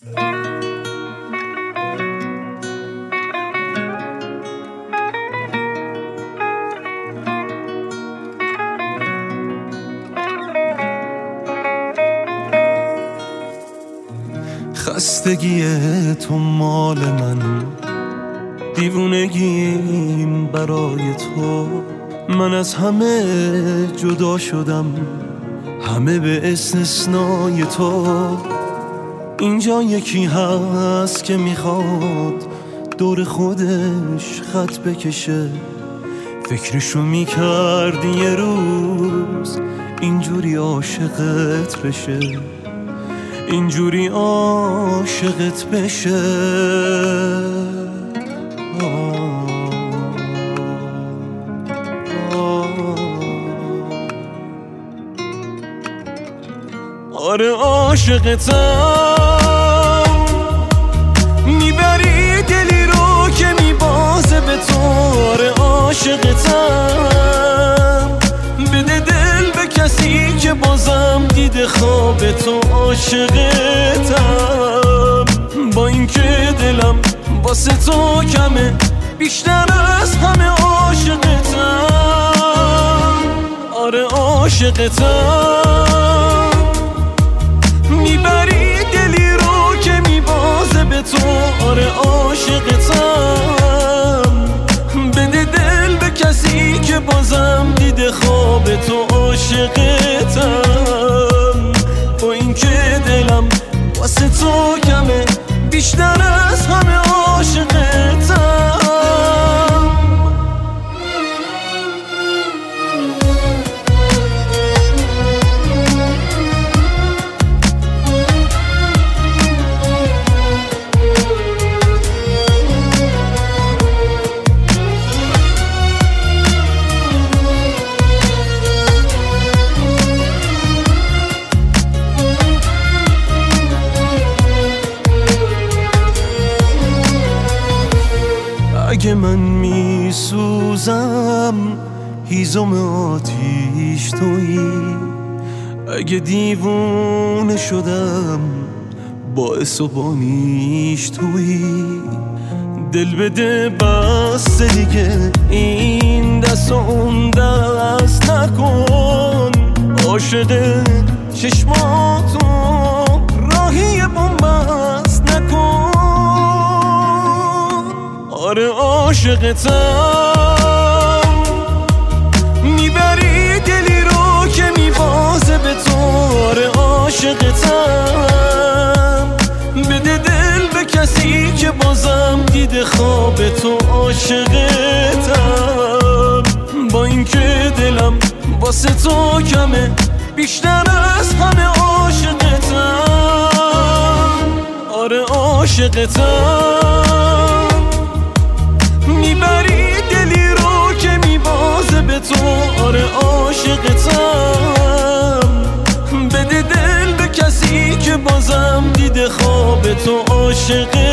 خستگی تو مال من، دیوونگیم برای تو. من از همه جدا شدم، همه به استثنای تو. اینجا یکی هست که میخواد دور خودش خط بکشه. فکرشو میکردی یه روز اینجوری عاشقت بشه، اینجوری عاشقت بشه. آره عاشقتم، میبری دلی رو که میبازه به تو. آره عاشقتم، بده دل به کسی که بازم دیده خواب تو. عاشقتم، با اینکه دلم واسه تو کمه، بیشتر از همه عاشقتم. آره عاشقتم، میبری دلی رو که میبازه به تو. آره عاشقتم، بده دل به کسی که بازم دیده خواب تو. عاشقتم، با اینکه دلم واسه تو کمه، بیشتر از همه عاشقتم. اگه من میسوزم هیزم آتیش تویی، اگه دیوونه شدم باعث و بانیش تویی. دل بده بس دیگه، این دست و اون دست نکن. عاشق چشماتو راهی بومبست نکن. آره عاشقتم، میبری دلی رو که میبازه به تو. آره عاشقتم، بده دل به کسی که بازم دیده خواب تو. عاشقتم، با اینکه دلم واسه تو کمه، بیشتر از همه عاشقتم. آره عاشقتم، میبری دلی رو که میبازه به تو. آره عاشقتم، بده دل به کسی که بازم دیده خواب تو. عاشقتم.